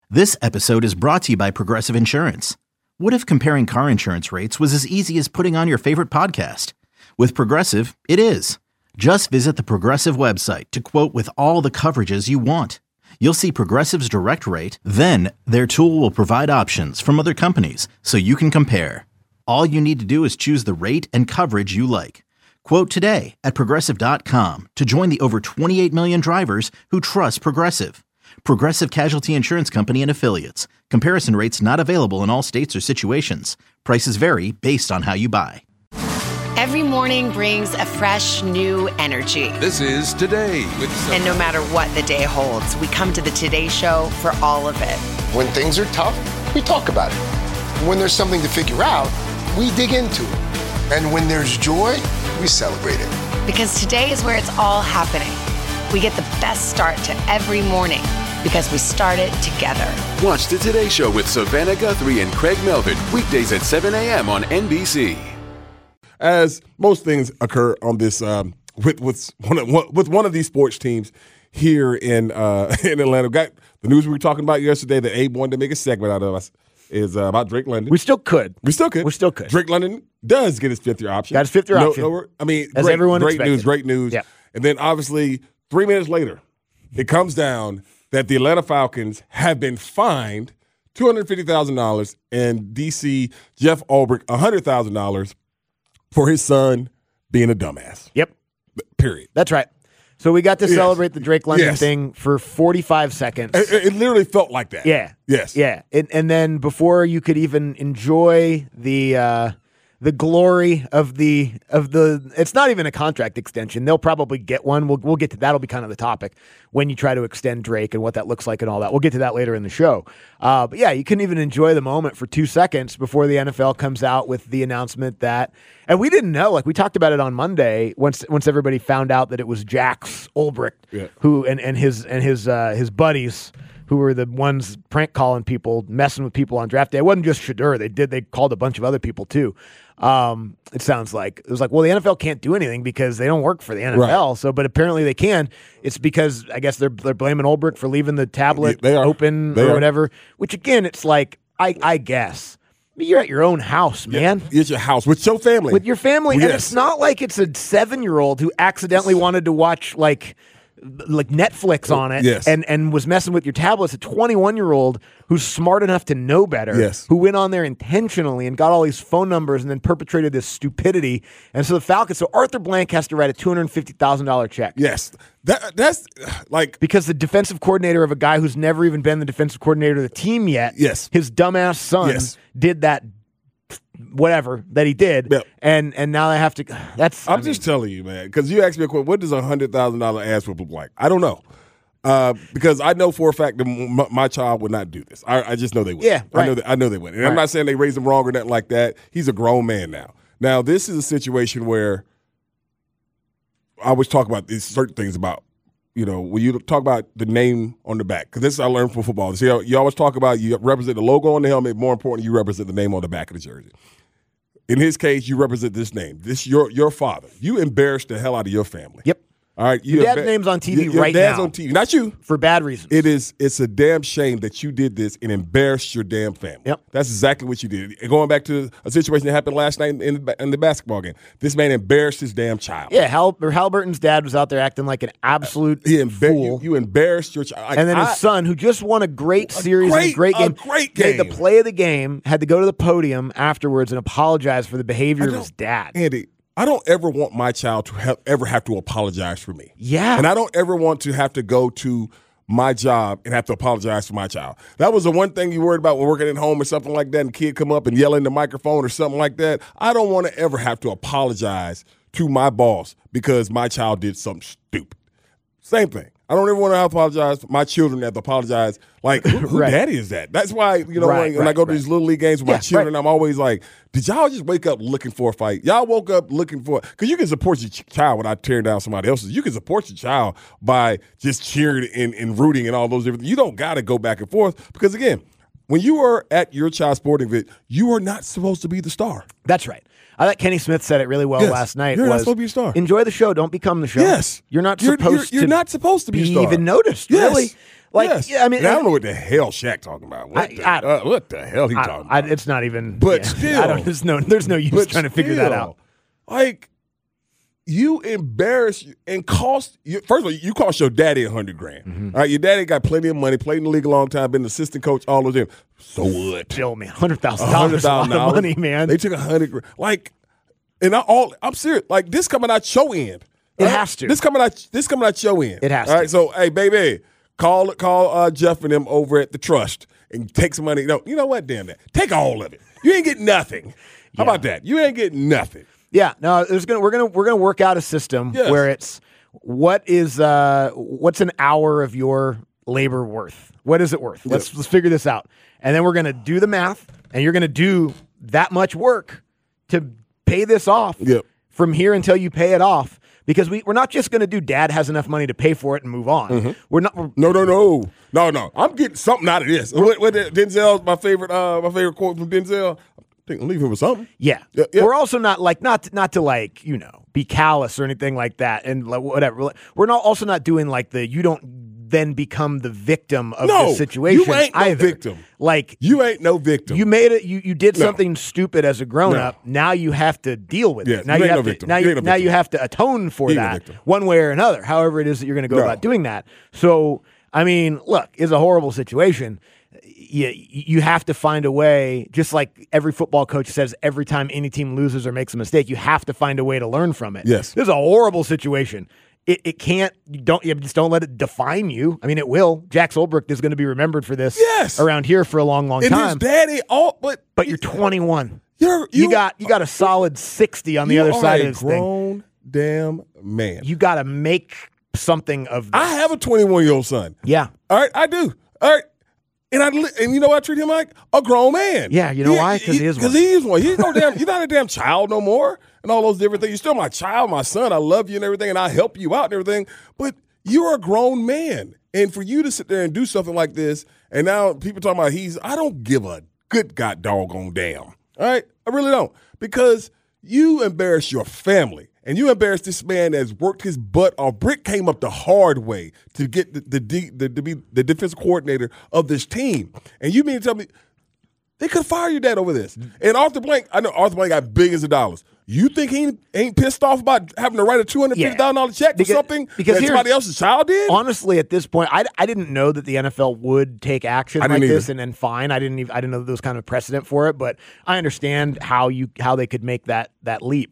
This episode is brought to you by Progressive Insurance. What if comparing car insurance rates was as easy as putting on your favorite podcast? With Progressive, it is. Just visit the Progressive website to quote with all the coverages you want. You'll see Progressive's direct rate, then their tool will provide options from other companies so you can compare. All you need to do is choose the rate and coverage you like. Quote today at Progressive.com to join the over 28 million drivers who trust Progressive. Progressive Casualty Insurance Company and Affiliates. Comparison rates not available in all states or situations. Prices vary based on how you buy. Every morning brings a fresh, new energy. This is Today with And no matter what the day holds, we come to the Today Show for all of it. When things are tough, we talk about it. When there's something to figure out, we dig into it. And when there's joy, we celebrate it. Because today is where it's all happening. We get the best start to every morning because we start it together. Watch the Today Show with Savannah Guthrie and Craig Melvin, weekdays at 7 a.m. on NBC. As most things occur on this with one of these sports teams here in Atlanta. Got the news we were talking about yesterday that Abe wanted to make a segment out of us is about Drake London. We still could. Drake London does get his fifth-year option. Got his fifth-year option. Great news. Yeah. And then obviously 3 minutes later, it comes down that the Atlanta Falcons have been fined $250,000 and D.C. Jeff Ulbrich $100,000 for his son being a dumbass. Yep. Period. That's right. So we got to celebrate the Drake London thing for 45 seconds. It literally felt like that. Yeah. Yes. Yeah. And then before you could even enjoy the glory of the it's not even a contract extension. They'll probably get one. We'll get to that'll be kind of the topic when you try to extend Drake and what that looks like and all that. We'll get to that later in the show. But yeah, you couldn't even enjoy the moment for 2 seconds before the NFL comes out with the announcement that, and we didn't know, like we talked about it on Monday once everybody found out that it was Jax Ulbrich who and his buddies who were the ones prank calling people, messing with people on draft day. It wasn't just Shedeur. They called a bunch of other people too. It sounds like it was like, well, the NFL can't do anything because they don't work for the NFL. Right. So, but apparently they can. It's because I guess they're blaming Ulbrich for leaving the tablet open or whatever. Which again, it's like I guess you're at your own house, man. Yeah, it's your house with your family. With your family, and it's not like it's a 7-year-old who accidentally wanted to watch like Netflix on it and was messing with your tablet. It's a 21-year-old who's smart enough to know better, who went on there intentionally and got all these phone numbers and then perpetrated this stupidity. And so the Falcons, so Arthur Blank has to write a $250,000 check. Yes. That's like... Because the defensive coordinator of a guy who's never even been the defensive coordinator of the team yet, his dumbass son did that whatever that he did, and now they have to. I'm just telling you, man, because you asked me a question. What does $100,000 ass whip look like? I don't know, because I know for a fact that my child would not do this. I just know they would. Yeah, right. I know they would. And I'm not saying they raised him wrong or nothing like that. He's a grown man now. Now this is a situation where I always talk about these certain things about. You know, when you talk about the name on the back, because this I learned from football. So you always talk about you represent the logo on the helmet. More important, you represent the name on the back of the jersey. In his case, you represent this name. This your father. You embarrassed the hell out of your family. Yep. All right. Your dad's name's on TV right now. Your dad's on TV, not you. For bad reasons. It's a damn shame that you did this and embarrassed your damn family. Yep. That's exactly what you did. And going back to a situation that happened last night in the basketball game. This man embarrassed his damn child. Yeah, Halliburton's dad was out there acting like an absolute fool. You embarrassed your child. And then his son, who just won a great series and a great game, made the play of the game, had to go to the podium afterwards and apologize for the behavior of his dad. Andy, I don't ever want my child to ever have to apologize for me. Yeah. And I don't ever want to have to go to my job and have to apologize for my child. That was the one thing you worried about when working at home or something like that and kid come up and yell in the microphone or something like that. I don't want to ever have to apologize to my boss because my child did something stupid. Same thing. I don't ever want to apologize. My children have to apologize. Like, who daddy is that? That's why, when I go to these little league games with my children, I'm always like, did y'all just wake up looking for a fight? Y'all woke up looking for, because you can support your child without tearing down somebody else's. You can support your child by just cheering and rooting and all those different things. You don't got to go back and forth because, again, when you are at your child's sporting event, you are not supposed to be the star. That's right. I thought Kenny Smith said it really well last night. You're not supposed to be a star. Enjoy the show. Don't become the show. Yes. You're not supposed to be a star. even noticed, yes. really. Like, yes. yeah, I mean, and I don't know what the hell Shaq talking about. What the hell he talking about? It's not even. But yeah, still, there's no use trying to figure that out. Like, you embarrass and cost. First of all, you cost your daddy $100,000. Mm-hmm. All right, your daddy got plenty of money, played in the league a long time, been an assistant coach, all those things. So what? Still, man, $100,000 is a lot of money, man. They took $100,000. Like, and I'm serious. Like, this coming out your end. It has to. This coming out your end. It has all to. right, so hey, baby, call Jeff and them over at the trust and take some money. No, you know what? Damn that. Take all of it. You ain't getting nothing. How about that? You ain't getting nothing. Yeah, no, we're gonna work out a system where it's what's an hour of your labor worth? What is it worth? Let's figure this out, and then we're gonna do the math, and you're gonna do that much work to pay this off from here until you pay it off. Because we're not just going to do dad has enough money to pay for it and move on. Mm-hmm. We're not. No. I'm getting something out of this. What Denzel's my favorite quote from Denzel. I think I'm leaving with something. Yeah. We're also not to be callous or anything like that and whatever. We're also not doing like you don't then become the victim of the situation. You ain't no victim. Like you ain't no victim. You made it. You did something stupid as a grown up. Now you have to deal with it. Now you have to. Now you have to atone for that one way or another. However it is that you're going to go about doing that. So I mean, look, it's a horrible situation. You have to find a way, just like every football coach says every time any team loses or makes a mistake, you have to find a way to learn from it. Yes. This is a horrible situation. It can't, just don't let it define you. I mean, it will. Jack Solbrook is going to be remembered for this around here for a long, long time. And his daddy, but you're 21. You got a solid 60 on the other side of this thing. Grown damn man. You got to make something of this. I have a 21-year-old son. Yeah. All right, I do. All right. And you know what I treat him like? A grown man. Yeah, you know why? Because he is one. Because he is one. He's you're not a damn child no more and all those different things. You're still my child, my son. I love you and everything, and I help you out and everything. But you're a grown man. And for you to sit there and do something like this, and now people talking about I don't give a good god doggone damn. All right? I really don't. Because you embarrass your family. And you embarrass this man that's worked his butt off. Brick came up the hard way to get to be the defensive coordinator of this team. And you mean to tell me they could fire your dad over this? And Arthur Blank, I know Arthur Blank got billions of dollars. You think he ain't pissed off about having to write a $250,000 check for something that somebody else's child did? Honestly, at this point, I didn't know that the NFL would take action like this and then fine. I didn't know that there was kind of precedent for it, but I understand how they could make that leap.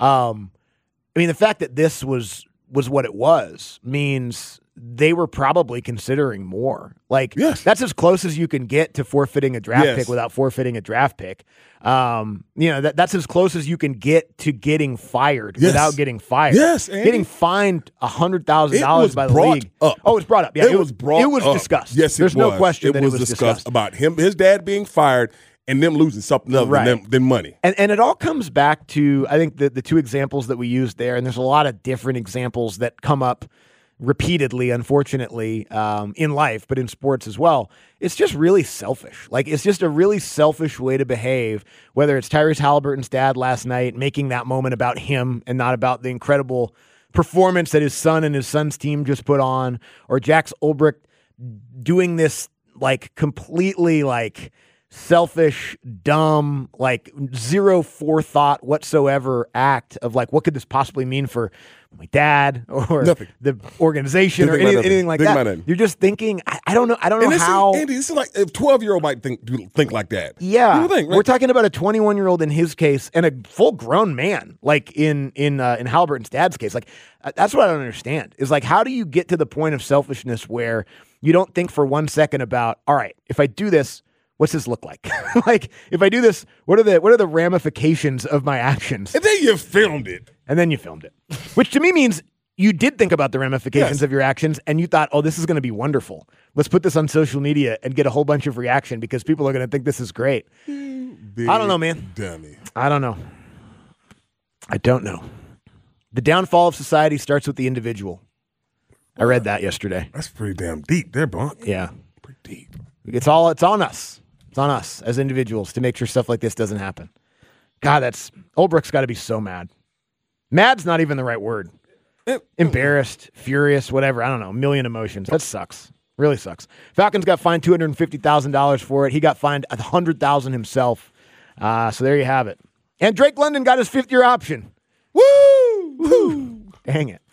I mean, the fact that this was what it was means they were probably considering more. Like, that's as close as you can get to forfeiting a draft pick without forfeiting a draft pick. That's as close as you can get to getting fired without getting fired. Yes, Andy. Getting fined $100,000 by the league. Up. Oh, it was brought up. Yeah, it was brought up. It was discussed. Yes, There's no question that it was discussed about his dad being fired and them losing something other than money. And it all comes back to, I think, the two examples that we used there, and there's a lot of different examples that come up repeatedly, unfortunately, in life, but in sports as well. It's just really selfish. Like, it's just a really selfish way to behave, whether it's Tyrese Halliburton's dad last night making that moment about him and not about the incredible performance that his son and his son's team just put on, or Jack Solbrook doing this, like, completely, like, selfish, dumb, like zero forethought whatsoever act of like, what could this possibly mean for my dad or the organization or anything like that? You're just thinking, I don't know. I don't know how. Andy, this is like a 12-year-old might think like that. Yeah, think, right? We're talking about a 21-year-old in his case and a full-grown man, like in Halliburton's dad's case. Like, that's what I don't understand. Is like, how do you get to the point of selfishness where you don't think for 1 second about, all right, if I do this, what's this look like? Like, if I do this, what are the ramifications of my actions? And then you filmed it. Which to me means you did think about the ramifications of your actions and you thought, oh, this is going to be wonderful. Let's put this on social media and get a whole bunch of reaction because people are going to think this is great. I don't know, man. Dummy. I don't know. The downfall of society starts with the individual. I read that yesterday. That's pretty damn deep there, Bunk. Yeah. Pretty deep. It's on us. It's on us as individuals to make sure stuff like this doesn't happen. God, Olbrook's got to be so mad. Mad's not even the right word. Embarrassed, furious, whatever. I don't know. A million emotions. That sucks. Really sucks. Falcons got fined $250,000 for it. He got fined $100,000 himself. So there you have it. And Drake London got his 5th-year option. Woo! Woo! Dang it.